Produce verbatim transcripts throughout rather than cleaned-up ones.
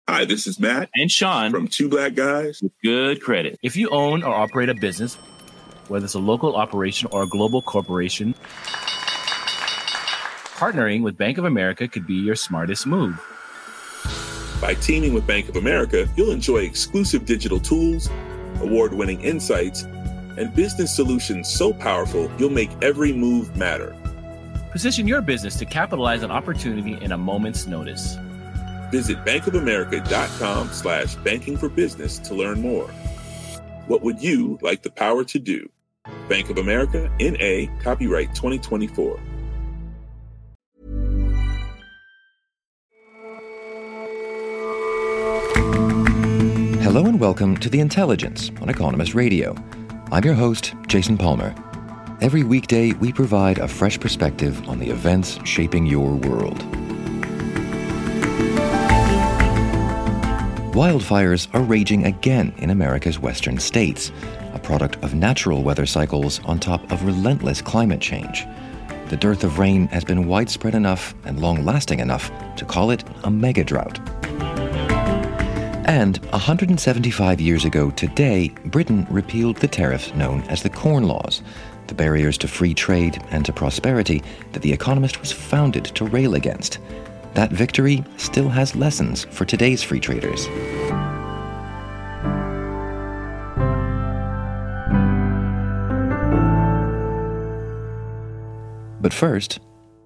Hi, this is Matt and Sean from Two Black Guys with Good Credit. If you own or operate a business, whether it's a local operation or a global corporation, partnering with Bank of America could be your smartest move. By teaming with Bank of America, you'll enjoy exclusive digital tools, award-winning insights, and business solutions so powerful you'll make every move matter. Position your business to capitalize on opportunity in a moment's notice. Visit bankofamerica.com slash banking for business to learn more. What would you like the power to do? Bank of America, N A, copyright twenty twenty-four. Hello and welcome to The Intelligence on Economist Radio. I'm your host, Jason Palmer. Every weekday, we provide a fresh perspective on the events shaping your world. Wildfires are raging again in America's western states, a product of natural weather cycles on top of relentless climate change. The dearth of rain has been widespread enough and long-lasting enough to call it a mega drought. And one hundred seventy-five years ago today, Britain repealed the tariffs known as the Corn Laws, the barriers to free trade and to prosperity that The Economist was founded to rail against. That victory still has lessons for today's free traders. But first,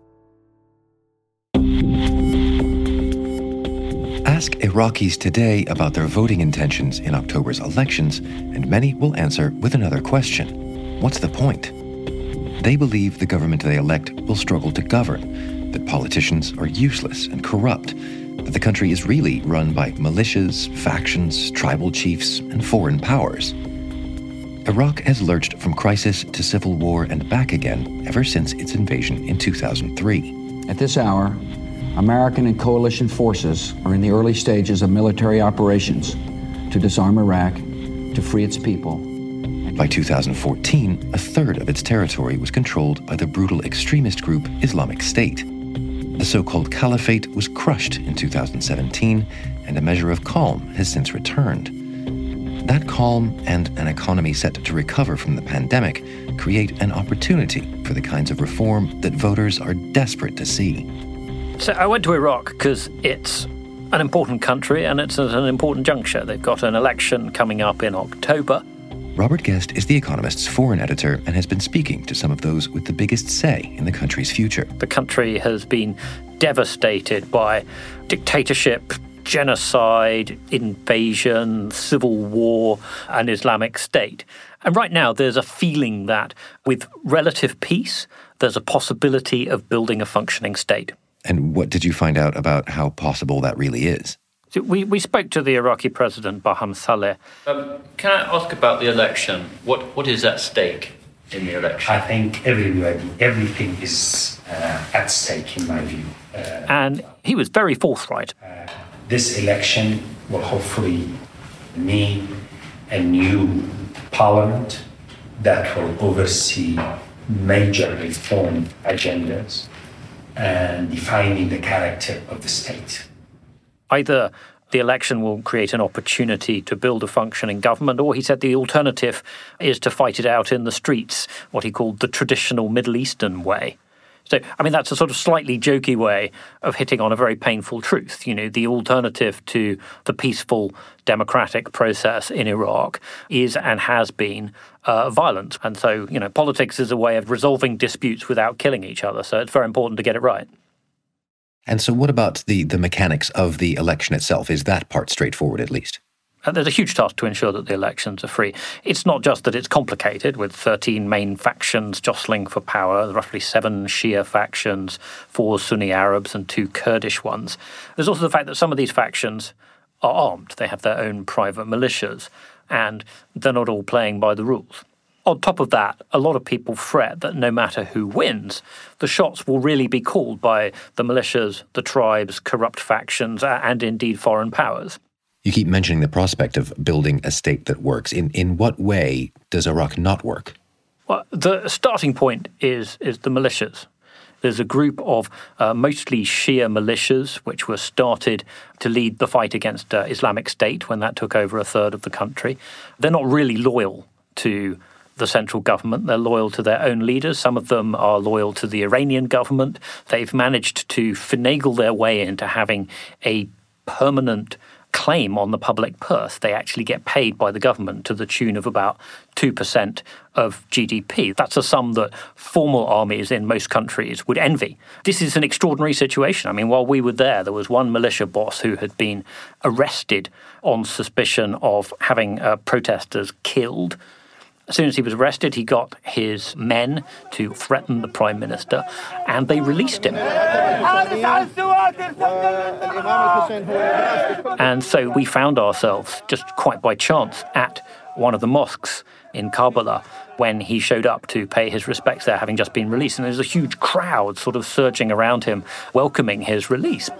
ask Iraqis today about their voting intentions in October's elections, and many will answer with another question. What's the point? They believe the government they elect will struggle to govern, that politicians are useless and corrupt, that the country is really run by militias, factions, tribal chiefs, and foreign powers. Iraq has lurched from crisis to civil war and back again ever since its invasion in two thousand three. At this hour, American and coalition forces are in the early stages of military operations to disarm Iraq, to free its people. By two thousand fourteen, a third of its territory was controlled by the brutal extremist group Islamic State. The so-called caliphate was crushed in two thousand seventeen, and a measure of calm has since returned. That calm and an economy set to recover from the pandemic create an opportunity for the kinds of reform that voters are desperate to see. So I went to Iraq because it's an important country and it's at an important juncture. They've got an election coming up in October. Robert Guest is The Economist's foreign editor and has been speaking to some of those with the biggest say in the country's future. The country has been devastated by dictatorship, genocide, invasion, civil war, and Islamic State. And right now there's a feeling that with relative peace, there's a possibility of building a functioning state. And what did you find out about how possible that really is? So we, we spoke to the Iraqi president, Barham Saleh. Um, can I ask about the election? What What is at stake in the election? I think everybody, everything is uh, at stake, in my view. Uh, and he was very forthright. Uh, this election will hopefully mean a new parliament that will oversee major reform agendas and defining the character of the state. Either the election will create an opportunity to build a functioning government, or he said the alternative is to fight it out in the streets, what he called the traditional Middle Eastern way. So, I mean, that's a sort of slightly jokey way of hitting on a very painful truth. You know, the alternative to the peaceful democratic process in Iraq is and has been uh, violence. And so, you know, politics is a way of resolving disputes without killing each other. So it's very important to get it right. And so what about the, the mechanics of the election itself? Is that part straightforward at least? And there's a huge task to ensure that the elections are free. It's not just that it's complicated, with thirteen main factions jostling for power, roughly seven Shia factions, four Sunni Arabs and two Kurdish ones. There's also the fact that some of these factions are armed. They have their own private militias, and they're not all playing by the rules. On top of that, a lot of people fret that no matter who wins, the shots will really be called by the militias, the tribes, corrupt factions, and indeed foreign powers. You keep mentioning the prospect of building a state that works. In in what way does Iraq not work? Well, the starting point is is the militias. There's a group of uh, mostly Shia militias which were started to lead the fight against uh, Islamic State when that took over a third of the country. They're not really loyal to the central government. They're loyal to their own leaders. Some of them are loyal to the Iranian government. They've managed to finagle their way into having a permanent claim on the public purse. They actually get paid by the government to the tune of about two percent of G D P. That's a sum that formal armies in most countries would envy. This is an extraordinary situation. I mean, while we were there, there was one militia boss who had been arrested on suspicion of having uh, protesters killed. As soon as he was arrested, he got his men to threaten the prime minister, and they released him. And so we found ourselves, just quite by chance, at one of the mosques in Karbala when he showed up to pay his respects there, having just been released. And there was a huge crowd sort of surging around him, welcoming his release.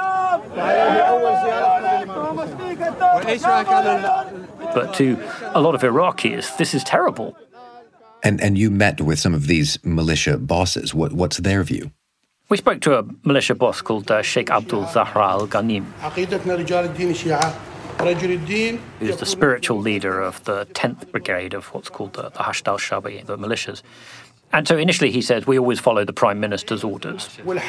But to a lot of Iraqis, this is terrible. And and you met with some of these militia bosses. What what's their view? We spoke to a militia boss called uh, Sheikh Abdul Zahra al-Ghanim, who's the spiritual leader of the tenth Brigade of what's called the, the Hashd al-Shabi, the militias. And so initially he says, we always follow the Prime Minister's orders.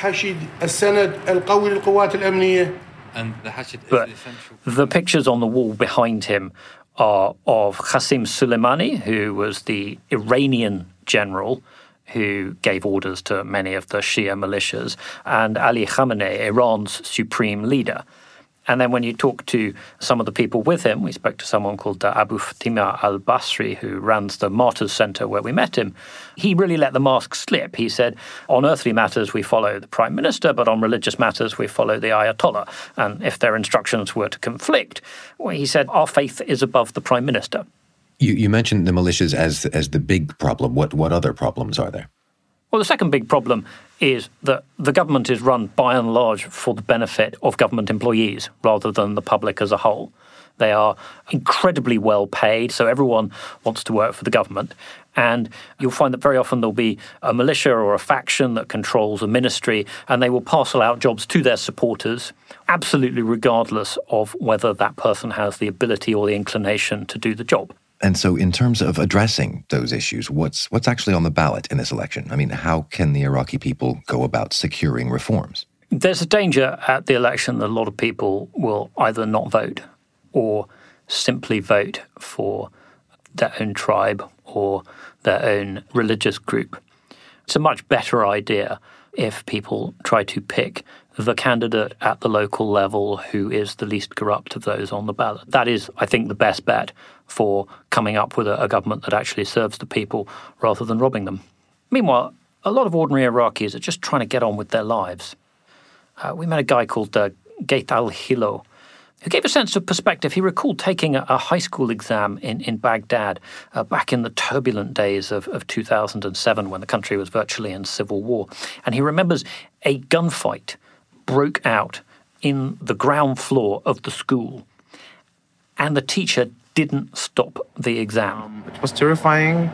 But the pictures on the wall behind him are of Qasem Soleimani, who was the Iranian general who gave orders to many of the Shia militias, and Ali Khamenei, Iran's supreme leader. And then when you talk to some of the people with him, we spoke to someone called Abu Fatima al-Basri, who runs the Martyrs Center where we met him. He really let the mask slip. He said, on earthly matters, we follow the prime minister, but on religious matters, we follow the Ayatollah. And if their instructions were to conflict, well, he said, our faith is above the prime minister. You, you mentioned the militias as as the big problem. What what other problems are there? Well, the second big problem is that the government is run by and large for the benefit of government employees rather than the public as a whole. They are incredibly well paid, so everyone wants to work for the government. And you'll find that very often there'll be a militia or a faction that controls a ministry, and they will parcel out jobs to their supporters, absolutely regardless of whether that person has the ability or the inclination to do the job. And so in terms of addressing those issues, what's what's actually on the ballot in this election? I mean, how can the Iraqi people go about securing reforms? There's a danger at the election that a lot of people will either not vote or simply vote for their own tribe or their own religious group. It's a much better idea if people try to pick the candidate at the local level who is the least corrupt of those on the ballot. That is, I think, the best bet for coming up with a, a government that actually serves the people rather than robbing them. Meanwhile, a lot of ordinary Iraqis are just trying to get on with their lives. Uh, we met a guy called uh, Gait al-Hilo, who gave a sense of perspective. He recalled taking a, a high school exam in, in Baghdad uh, back in the turbulent days of, of two thousand seven when the country was virtually in civil war. And he remembers a gunfight broke out in the ground floor of the school, and the teacher didn't stop the exam. Um, it was terrifying,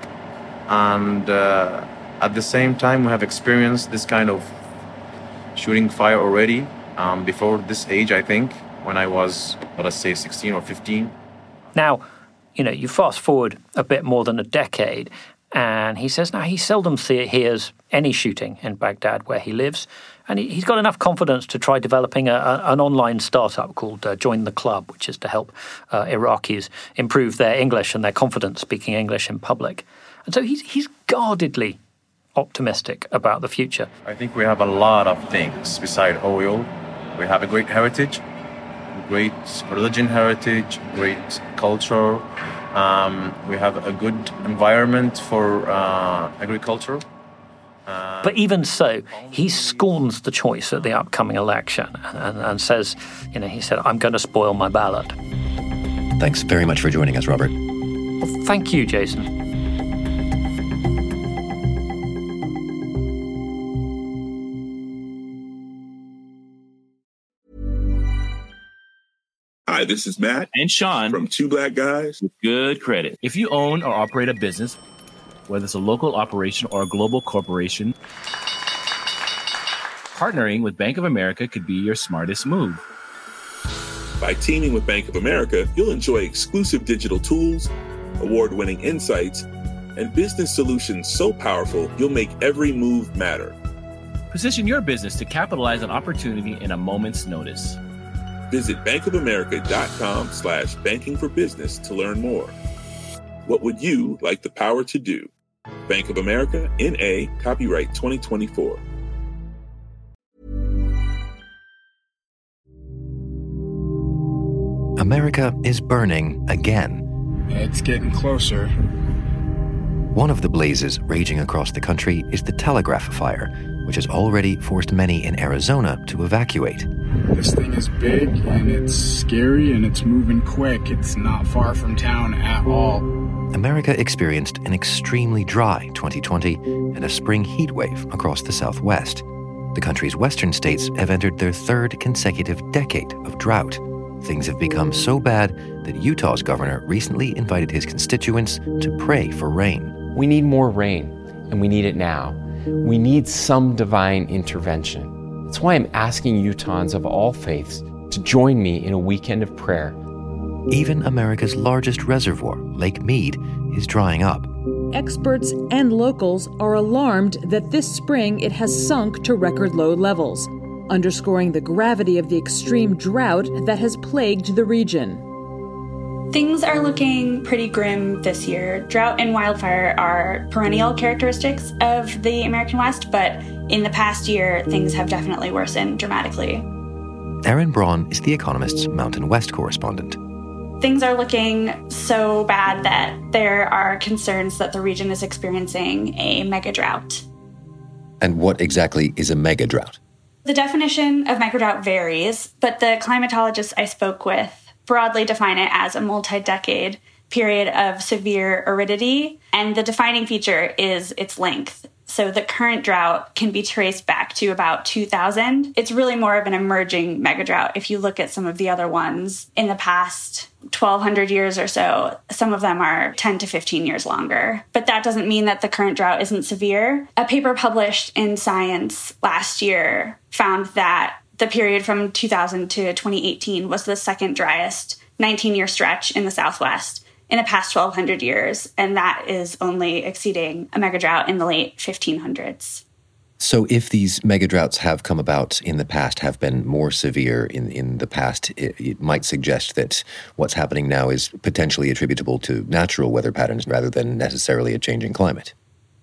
and uh, at the same time, we have experienced this kind of shooting fire already um, before this age, I think, when I was, let us say, sixteen or fifteen. Now, you know, you fast forward a bit more than a decade, and he says now he seldom see, hears any shooting in Baghdad where he lives, and he, he's got enough confidence to try developing a, a, an online startup called uh, Join the Club, which is to help uh, Iraqis improve their English and their confidence speaking English in public. And so he's, he's guardedly optimistic about the future. I think we have a lot of things beside oil. We have a great heritage, great religion heritage, great culture. Um, we have a good environment for uh, agriculture. Uh, but even so, he scorns the choice at the upcoming election and, and says, you know, he said, I'm going to spoil my ballot. Thanks very much for joining us, Robert. Well, thank you, Jason. Hi, this is Matt and Sean from Two Black Guys with Good Credit. If you own or operate a business, whether it's a local operation or a global corporation, partnering with Bank of America could be your smartest move. By teaming with Bank of America, you'll enjoy exclusive digital tools, award-winning insights, and business solutions so powerful you'll make every move matter. Position your business to capitalize on opportunity in a moment's notice. Visit bankofamerica.com slash banking for business to learn more. What would you like the power to do? Bank of America, N A, copyright twenty twenty-four. America is burning again. It's getting closer. One of the blazes raging across the country is the Telegraph Fire, which has already forced many in Arizona to evacuate. This thing is big, and it's scary, and it's moving quick. It's not far from town at all. America experienced an extremely dry twenty twenty and a spring heat wave across the Southwest. The country's western states have entered their third consecutive decade of drought. Things have become so bad that Utah's governor recently invited his constituents to pray for rain. We need more rain, and we need it now. We need some divine intervention. That's why I'm asking Utahns of all faiths to join me in a weekend of prayer. Even America's largest reservoir, Lake Mead, is drying up. Experts and locals are alarmed that this spring it has sunk to record low levels, underscoring the gravity of the extreme drought that has plagued the region. Things are looking pretty grim this year. Drought and wildfire are perennial characteristics of the American West, but in the past year, things have definitely worsened dramatically. Erin Braun is The Economist's Mountain West correspondent. Things are looking so bad that there are concerns that the region is experiencing a mega drought. And what exactly is a mega drought? The definition of mega drought varies, but the climatologists I spoke with broadly define it as a multi-decade period of severe aridity, and the defining feature is its length. So the current drought can be traced back to about two thousand. It's really more of an emerging megadrought. If you look at some of the other ones in the past twelve hundred years or so, some of them are ten to fifteen years longer. But that doesn't mean that the current drought isn't severe. A paper published in Science last year found that the period from two thousand to twenty eighteen was the second driest nineteen-year stretch in the Southwest in the past twelve hundred years, and that is only exceeding a megadrought in the late fifteen hundreds. So if these megadroughts have come about in the past, have been more severe in, in the past, it, it might suggest that what's happening now is potentially attributable to natural weather patterns rather than necessarily a changing climate.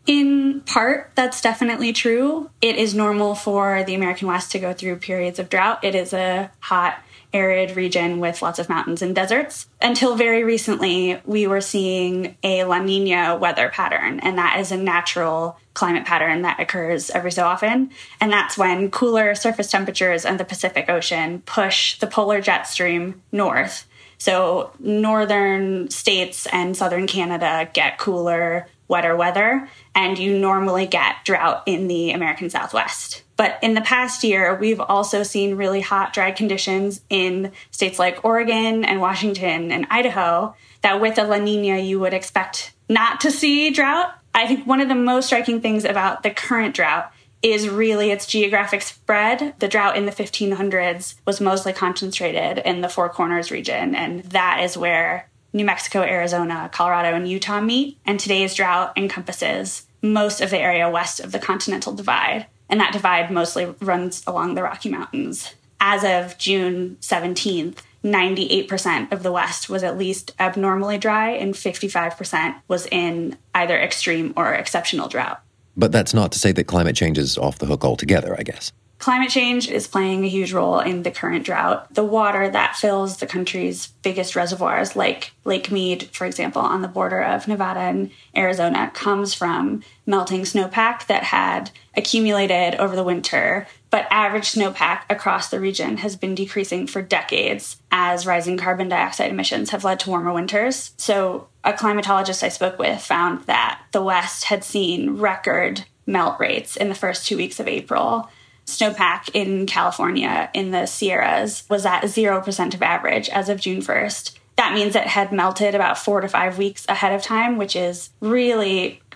In part, that's definitely true. It is normal for the American West to go through periods of drought. It is a hot, arid region with lots of mountains and deserts. Until very recently, we were seeing a La Niña weather pattern, and that is a natural climate pattern that occurs every so often. And that's when cooler surface temperatures in the Pacific Ocean push the polar jet stream north. So northern states and southern Canada get cooler, wetter weather, and you normally get drought in the American Southwest. But in the past year, we've also seen really hot, dry conditions in states like Oregon and Washington and Idaho that with a La Niña, you would expect not to see drought. I think one of the most striking things about the current drought is really its geographic spread. The drought in the fifteen hundreds was mostly concentrated in the Four Corners region, and that is where New Mexico, Arizona, Colorado, and Utah meet. And today's drought encompasses most of the area west of the Continental Divide. And that divide mostly runs along the Rocky Mountains. As of June seventeenth, ninety-eight percent of the West was at least abnormally dry, and fifty-five percent was in either extreme or exceptional drought. But that's not to say that climate change is off the hook altogether, I guess. Climate change is playing a huge role in the current drought. The water that fills the country's biggest reservoirs, like Lake Mead, for example, on the border of Nevada and Arizona, comes from melting snowpack that had accumulated over the winter. But average snowpack across the region has been decreasing for decades as rising carbon dioxide emissions have led to warmer winters. So a climatologist I spoke with found that the West had seen record melt rates in the first two weeks of April. Snowpack in California in the Sierras was at zero percent of average as of June first. That means it had melted about four to five weeks ahead of time, which is really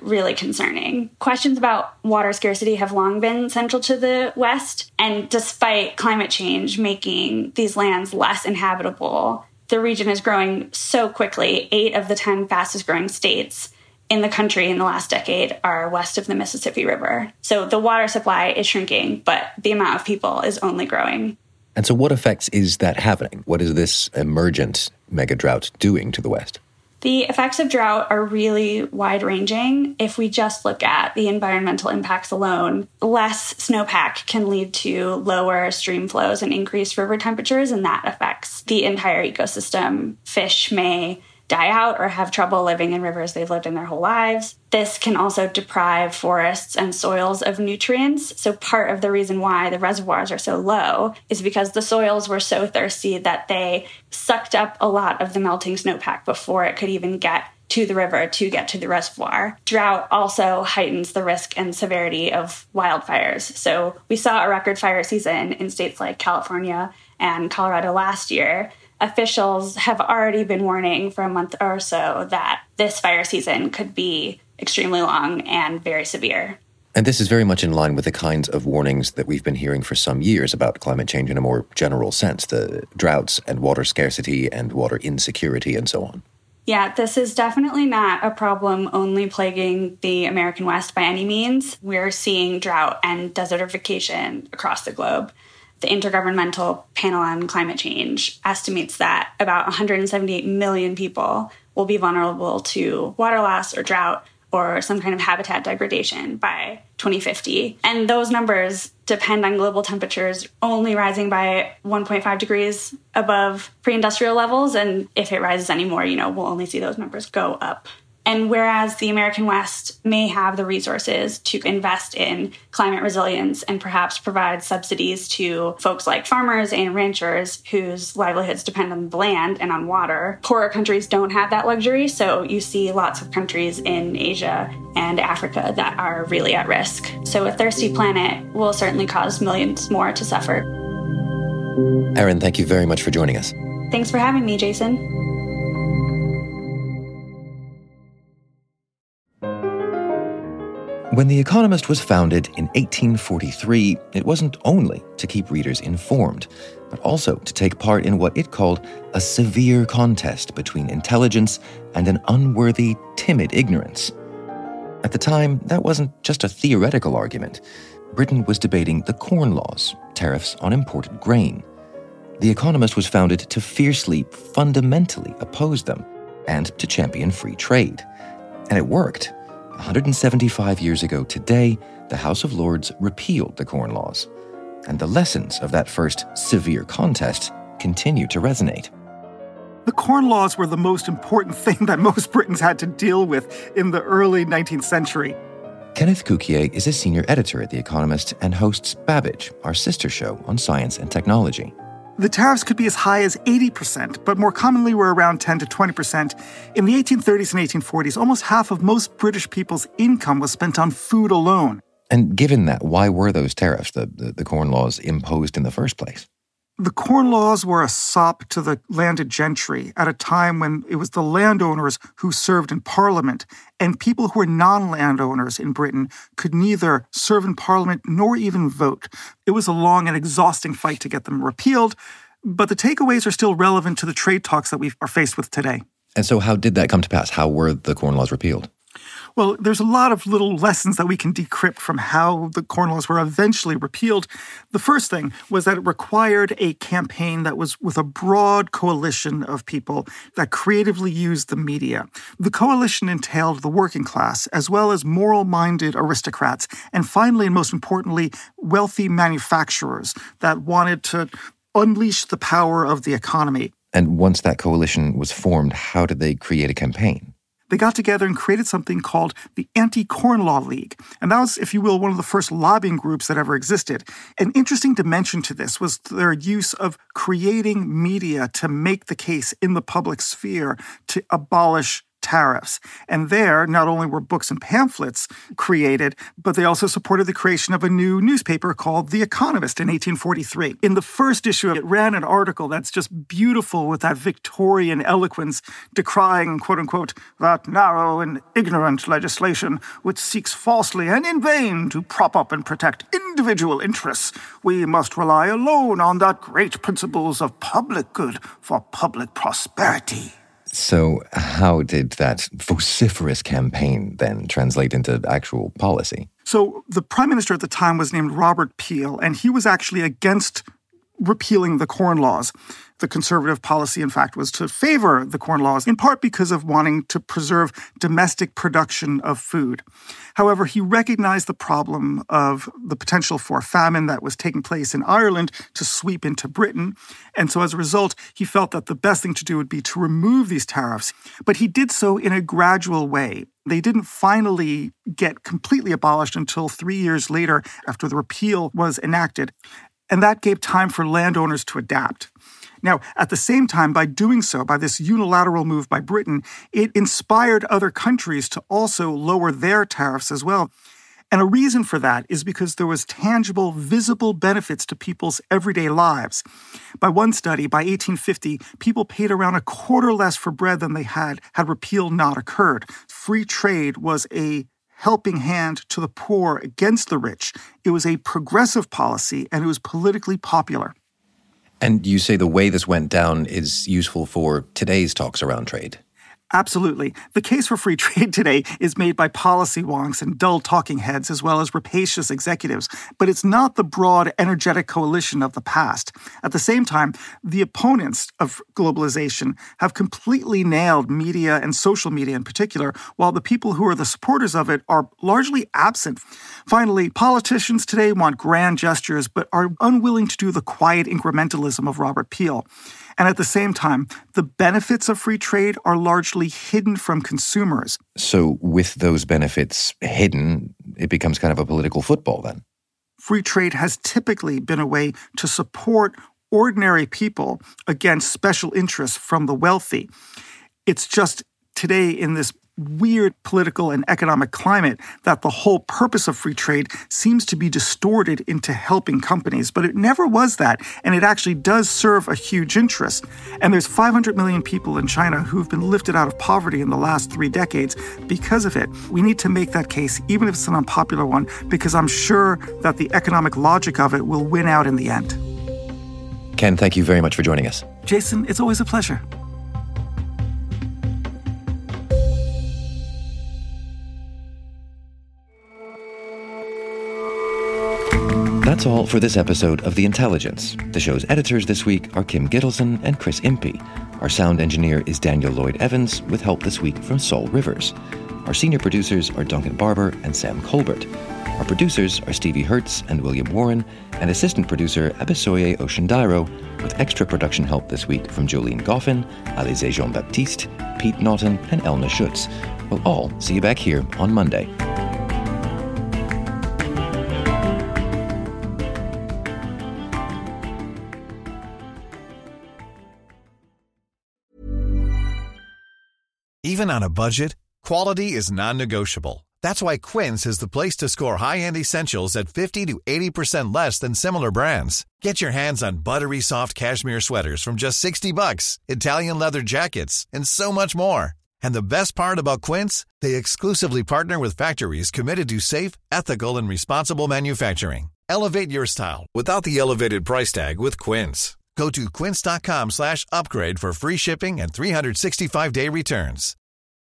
really concerning. Questions about water scarcity have long been central to the West, and despite climate change making these lands less inhabitable, the region is growing so quickly. Eight of the ten fastest growing states in the country in the last decade are west of the Mississippi River. So the water supply is shrinking, but the amount of people is only growing. And so what effects is that having? What is this emergent mega drought doing to the West? The effects of drought are really wide-ranging. If we just look at the environmental impacts alone, less snowpack can lead to lower stream flows and increased river temperatures, and that affects the entire ecosystem. Fish may die out or have trouble living in rivers they've lived in their whole lives. This can also deprive forests and soils of nutrients. So part of the reason why the reservoirs are so low is because the soils were so thirsty that they sucked up a lot of the melting snowpack before it could even get to the river to get to the reservoir. Drought also heightens the risk and severity of wildfires. So we saw a record fire season in states like California and Colorado last year. Officials have already been warning for a month or so that this fire season could be extremely long and very severe. And this is very much in line with the kinds of warnings that we've been hearing for some years about climate change in a more general sense, the droughts and water scarcity and water insecurity and so on. Yeah, this is definitely not a problem only plaguing the American West by any means. We're seeing drought and desertification across the globe. The Intergovernmental Panel on Climate Change estimates that about one hundred seventy-eight million people will be vulnerable to water loss or drought or some kind of habitat degradation by twenty fifty. And those numbers depend on global temperatures only rising by one point five degrees above pre-industrial levels. And if it rises anymore, you know, we'll only see those numbers go up. And whereas the American West may have the resources to invest in climate resilience and perhaps provide subsidies to folks like farmers and ranchers whose livelihoods depend on the land and on water, poorer countries don't have that luxury. So you see lots of countries in Asia and Africa that are really at risk. So a thirsty planet will certainly cause millions more to suffer. Erin, thank you very much for joining us. Thanks for having me, Jason. When The Economist was founded in eighteen forty-three, it wasn't only to keep readers informed, but also to take part in what it called a severe contest between intelligence and an unworthy, timid ignorance. At the time, that wasn't just a theoretical argument. Britain was debating the Corn Laws, tariffs on imported grain. The Economist was founded to fiercely, fundamentally oppose them and to champion free trade. And it worked. one hundred seventy-five years ago today, the House of Lords repealed the Corn Laws. And the lessons of that first severe contest continue to resonate. The Corn Laws were the most important thing that most Britons had to deal with in the early nineteenth century. Kenneth Cukier is a senior editor at The Economist and hosts Babbage, our sister show on science and technology. The tariffs could be as high as eighty percent, but more commonly were around ten to twenty percent. In the eighteen thirties and eighteen forties, almost half of most British people's income was spent on food alone. And given that, why were those tariffs, the, the, the Corn Laws, imposed in the first place? The Corn Laws were a sop to the landed gentry at a time when it was the landowners who served in Parliament, and people who were non-landowners in Britain could neither serve in Parliament nor even vote. It was a long and exhausting fight to get them repealed, but the takeaways are still relevant to the trade talks that we are faced with today. And so how did that come to pass? How were the Corn Laws repealed? Well, there's a lot of little lessons that we can decrypt from how the Corn Laws were eventually repealed. The first thing was that it required a campaign that was with a broad coalition of people that creatively used the media. The coalition entailed the working class, as well as moral-minded aristocrats, and finally, and most importantly, wealthy manufacturers that wanted to unleash the power of the economy. And once that coalition was formed, how did they create a campaign? They got together and created something called the Anti-Corn Law League. And that was, if you will, one of the first lobbying groups that ever existed. An interesting dimension to this was their use of creating media to make the case in the public sphere to abolish tariffs. And there, not only were books and pamphlets created, but they also supported the creation of a new newspaper called The Economist in eighteen forty-three. In the first issue, it ran an article that's just beautiful with that Victorian eloquence decrying, quote-unquote, that narrow and ignorant legislation which seeks falsely and in vain to prop up and protect individual interests. We must rely alone on that great principles of public good for public prosperity. So how did that vociferous campaign then translate into actual policy? So the prime minister at the time was named Robert Peel, and he was actually against repealing the Corn Laws. The conservative policy, in fact, was to favor the Corn Laws, in part because of wanting to preserve domestic production of food. However, he recognized the problem of the potential for famine that was taking place in Ireland to sweep into Britain. And so as a result, he felt that the best thing to do would be to remove these tariffs. But he did so in a gradual way. They didn't finally get completely abolished until three years later after the repeal was enacted. And that gave time for landowners to adapt. Now, at the same time, by doing so, by this unilateral move by Britain, it inspired other countries to also lower their tariffs as well. And a reason for that is because there was tangible, visible benefits to people's everyday lives. By one study, by eighteen fifty, people paid around a quarter less for bread than they had had repeal not occurred. Free trade was a helping hand to the poor against the rich. It was a progressive policy, and it was politically popular. And you say the way this went down is useful for today's talks around trade. Absolutely. The case for free trade today is made by policy wonks and dull talking heads as well as rapacious executives, but it's not the broad, energetic coalition of the past. At the same time, the opponents of globalization have completely nailed media and social media in particular, while the people who are the supporters of it are largely absent. Finally, politicians today want grand gestures but are unwilling to do the quiet incrementalism of Robert Peel. And at the same time, the benefits of free trade are largely hidden from consumers. So with those benefits hidden, it becomes kind of a political football then. Free trade has typically been a way to support ordinary people against special interests from the wealthy. It's just today in this weird political and economic climate that the whole purpose of free trade seems to be distorted into helping companies. But it never was that, and it actually does serve a huge interest. And there's five hundred million people in China who've been lifted out of poverty in the last three decades because of it. We need to make that case, even if it's an unpopular one, because I'm sure that the economic logic of it will win out in the end. Ken, thank you very much for joining us. Jason, it's always a pleasure. That's all for this episode of The Intelligence. The show's editors this week are Kim Gittleson and Chris Impey. Our sound engineer is Daniel Lloyd Evans, with help this week from Saul Rivers. Our senior producers are Duncan Barber and Sam Colbert. Our producers are Stevie Hertz and William Warren, and assistant producer Abisoye Oshindairo, with extra production help this week from Jolene Goffin, Alizé Jean-Baptiste, Pete Naughton, and Elna Schutz. We'll all see you back here on Monday. Even on a budget, quality is non-negotiable. That's why Quince is the place to score high-end essentials at fifty to eighty percent less than similar brands. Get your hands on buttery soft cashmere sweaters from just sixty bucks, Italian leather jackets, and so much more. And the best part about Quince, they exclusively partner with factories committed to safe, ethical, and responsible manufacturing. Elevate your style without the elevated price tag with Quince. Go to quince.com slash upgrade for free shipping and three sixty-five day returns.